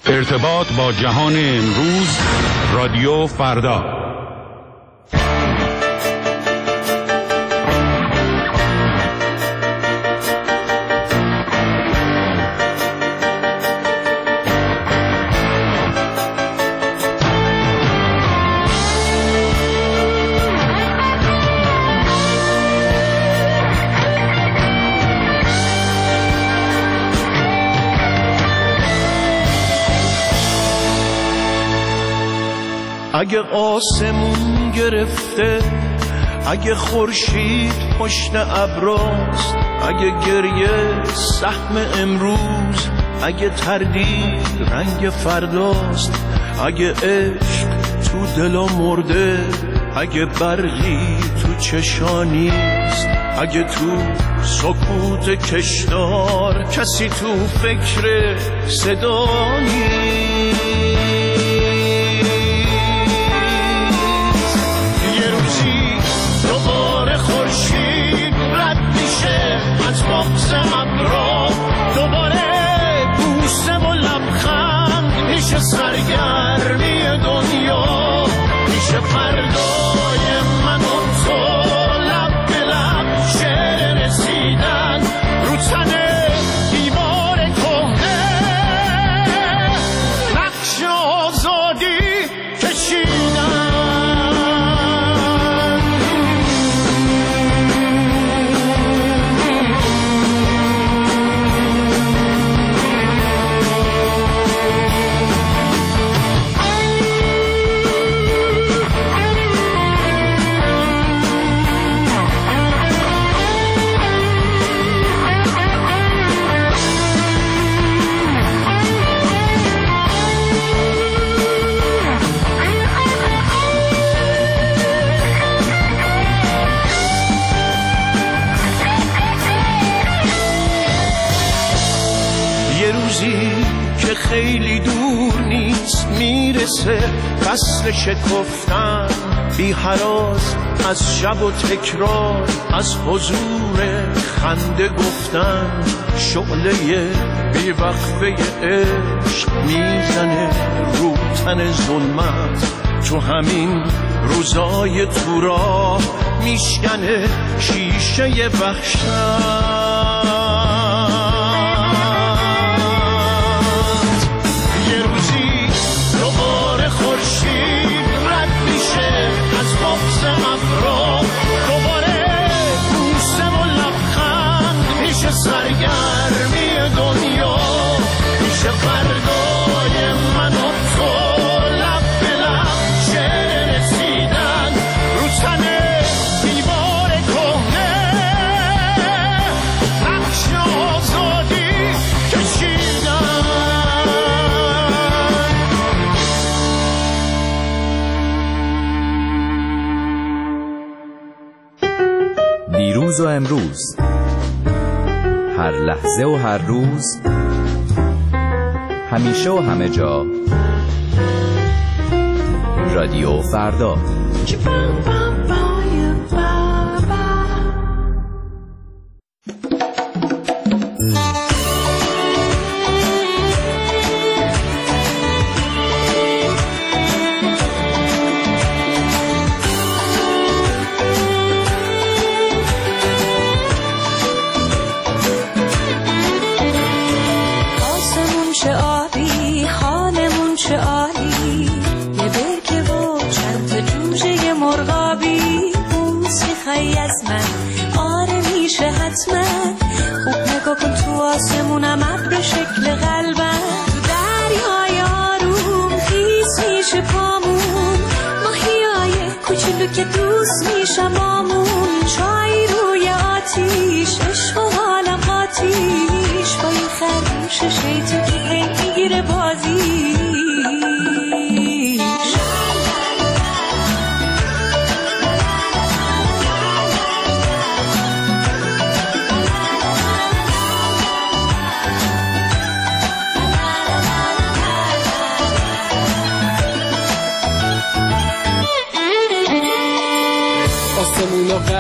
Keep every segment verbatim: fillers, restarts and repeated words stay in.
ارتباط با جهان امروز، رادیو فردا. اگه آسمون گرفته، اگه خورشید پشت ابراست، اگه گریه سهم امروز، اگه تردید رنگ فرداست، اگه عشق تو دلا مرده، اگه برقی تو چشانیست، اگه تو سکوت کشدار کسی تو فکر صدا نیست، دوباره خورشید رد میشه از بغض ابرا، دوباره بوسه و لبخند میشه سرگرمی دنیا، میشه فردای من و تو لب به لب شعر رسیدن رو تن دیوار کهنه، نقش آزادی کشیدن. که خیلی دور نیست میرسه فصل شکفتن، بی هراس از شب و تکرار، از حضور خنده گفتن، شعله بی وقفه عشق میزنه رو تن ظلمت، تو همین روزای تو راه میشکنه شیشه وحشت. خورشید رد میشه از بغض ابرا، دوباره بوسه و لبخند میشه سرگرمی دنیا، میشه فردای من و تو لب به لب شعر رسیدن رو تن دیوار کهنه، نقش آزادی کشیدن. دیروز و امروز، هر لحظه و هر روز، همیشه و همه جا، رادیو فردا. آسمونم ابر شکل قلبم، تو دریای آروم خیس میشه پامون، ماهیای کوچولو که دوست میشم بامون، چای روی آتیش، عشق و حالم آتیش، با این خرگوش شیطون که هی میگیره بازیش.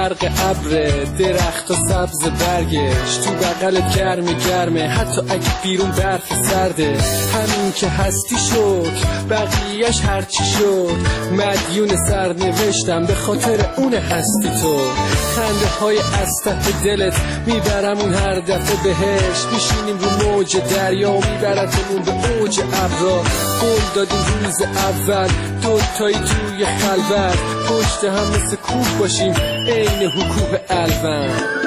برق ابر، درخت و سبز برگش تو بغلت گرم گرمه، حتی اگه بیرون برف سرده. همین که هستی شد بقیهش هرچی شد، مدیون سرنوشتم به خاطر اون هستی تو. خنده های اسطح دلت میبرمون هر دفعه بهش، میشینیم رو موج دریا و میبرتمون به اوج ابرا. قول دادیم روز اول دوتایی توی خلوت، پشت هم مثل کوه باشیم عین حکوب الون.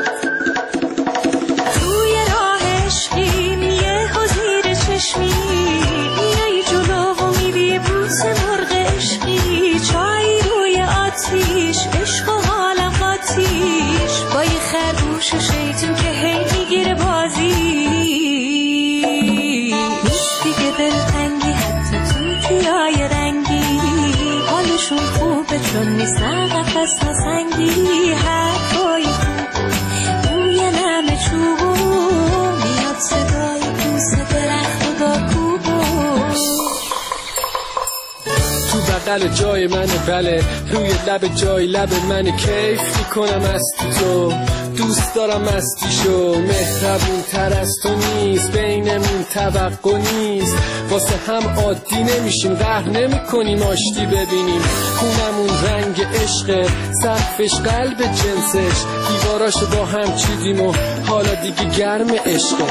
توی راه عشقیم یه حضیر چشمی، میای جلو و میری بوس مرغ عشقی، چای روی آتیش عشق و حالم قاتیش، با یه خرگوش شیطون که هی میگیره بازی. نیست دیگه دلتنگی حتی تو تویای رنگی، حالشون خوبه چون نیستن قفص نسنگی. حرفای خوب روی نم چوبو، میاد صدای بوس درخت و داکوبو. تو بغل جای منه بله، روی لب جای لب منه، کیف میکنم استی تو، دوست دارم مستیشو. مهربون تر از تو نیست، بینمون توقع نیست، واسه هم عادی نمیشیم، قهر نمی کنیم آشتی ببینیم. خونمون رنگ عشق، سقفش قلب جنسش، دیواراشو با هم چیدیم و حالا دیگه گرم عشقه.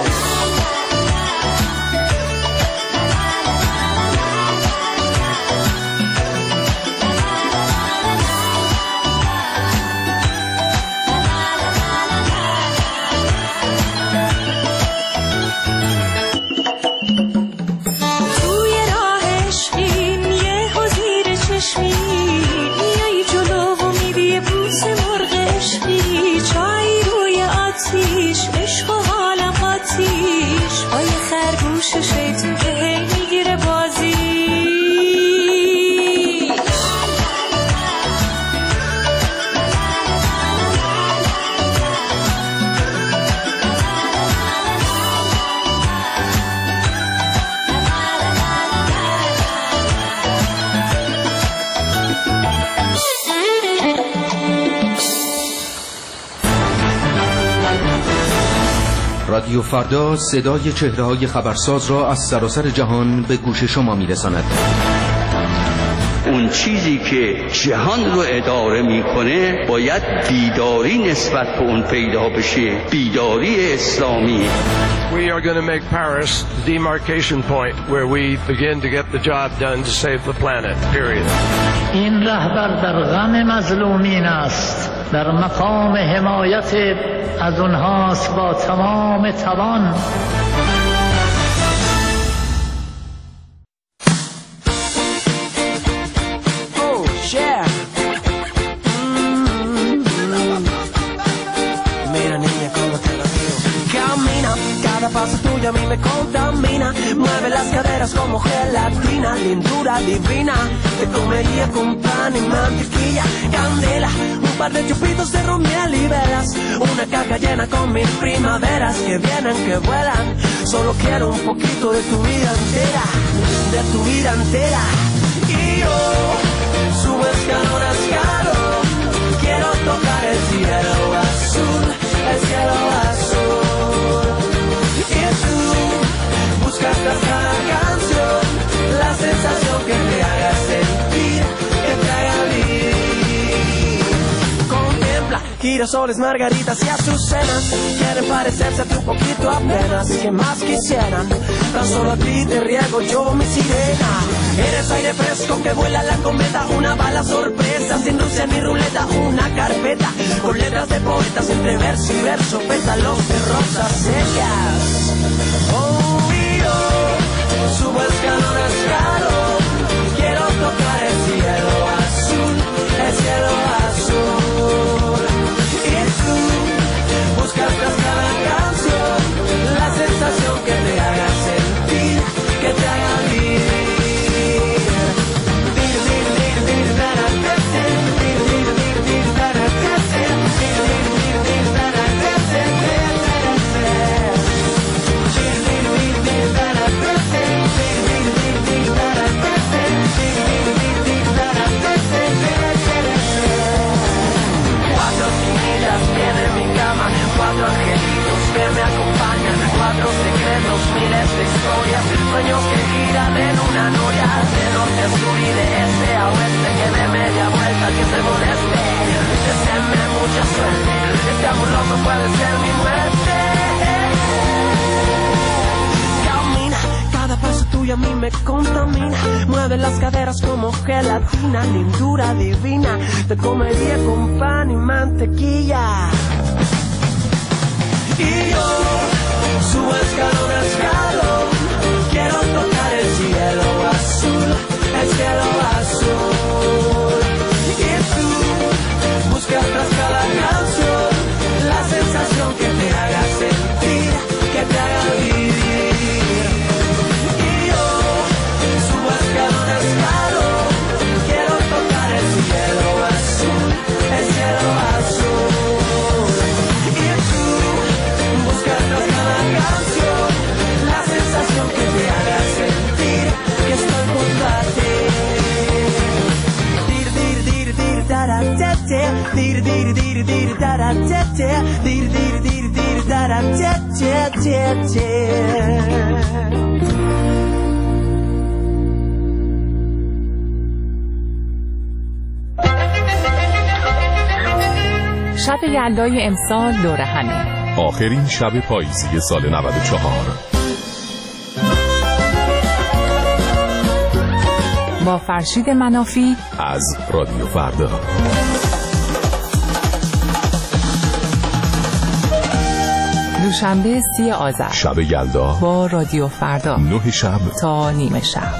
شیطون که هی میگیره بازی. رادیو فردا صدای چهره‌های خبرساز را از سراسر جهان به گوش شما می‌رساند. اون چیزی که جهان رو اداره میکنه باید بیداری نسبت به اون پیدا بشه، بیداری اسلامی. We are going to make Paris the demarcation point where we begin to get the job done to save the planet. Period. این رهبر در غم مظلومین است، در مقام حمایت از اونهاست با تمام توان. Paso tuyo a mí me contamina, mueve las caderas como gelatina, lindura divina, te comería con pan y mantequilla, candela, un par de chupitos de ron, miel y velas, una caja llena con mil primaveras que vienen, que vuelan, solo quiero un poquito de tu vida entera, de tu vida entera, y yo subo escalón a escalón, quiero tocar el cielo azul, el cielo azul. Buscas tras cada canción la sensación que te haga sentir, que te haga vivir. Contempla girasoles, margaritas y azucenas, quieren parecerse a ti un poquito apenas, que más quisieran, tan solo a ti te riego yo mi sirena. Eres aire fresco que vuela la cometa, una bala sorpresa, sin dulce ni ruleta, una carpeta con letras de poetas entre verso y verso, pétalos de rosas secas. Oh, subo escalón a escalón, quiero tocar el cielo azul, el cielo azul. Y tú buscas tras cada canción la sensación que te haga sentir, que te haga vivir. sueños que giran en una noria, de norte a sur y de este a oeste, que de media vuelta que se moleste. Deseenme mucha suerte, este amor loco puede ser mi muerte. Camina, cada paso tuyo a mí me contamina, mueve las caderas como gelatina, lindura divina, te comería con pan y mantequilla. Y yo subo escalón a escalón, quiero tocar el cielo azul, el cielo azul. Y tú buscas tras cada canción la sensación que te haga sentir, que te haga vivir. Y yo subo escalón a escalón, quiero tocar el cielo azul, el cielo azul. La sensación que te haga sentir que estoy junto a ti. Dir dir dir dir dara te te, dir dir dir dir dara te te, dir dir dir dir dara te te te te. شب یلدای امسال دور همه، آخرین شب پاییزی سال نود و چهار با فرشید منافی از رادیو فردا. دوشنبه سی آذر شب یلدا با رادیو فردا، نه شب تا نیمه شب.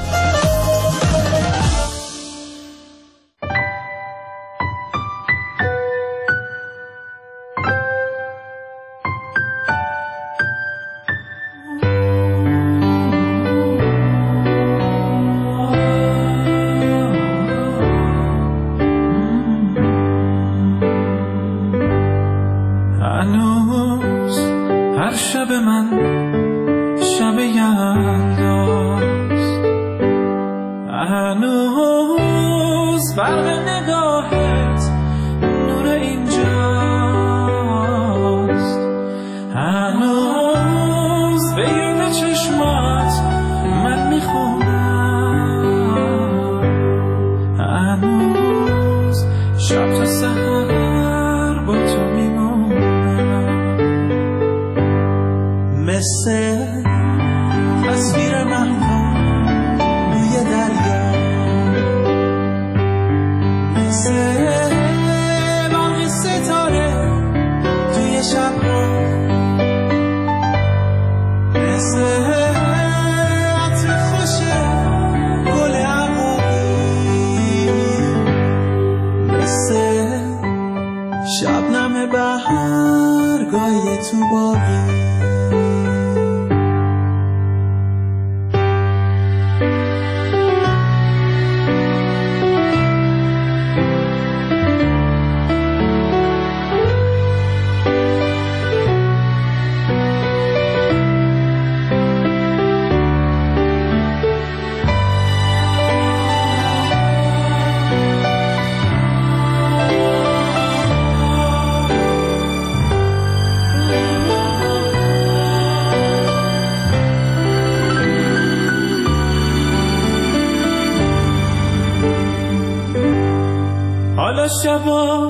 شبا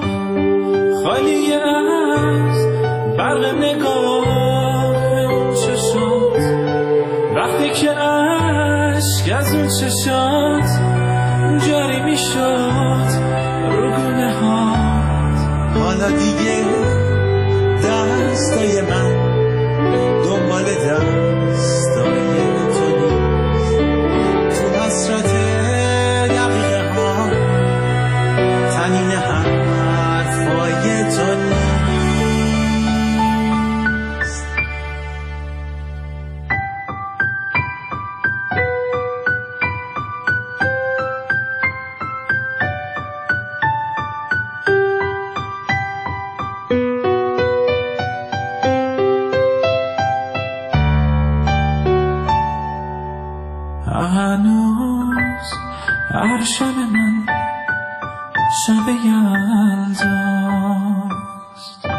خالی از برق نگاه اون چشات، وقتی که عشق از اون چشات جاری می شد رو گونه هات. حالا دیگه دستای من دنبال دستای تو نیست، تو حسرت دقیقه ها تنین حرفای تو نیست. هنوز هر شب من شب یلداست.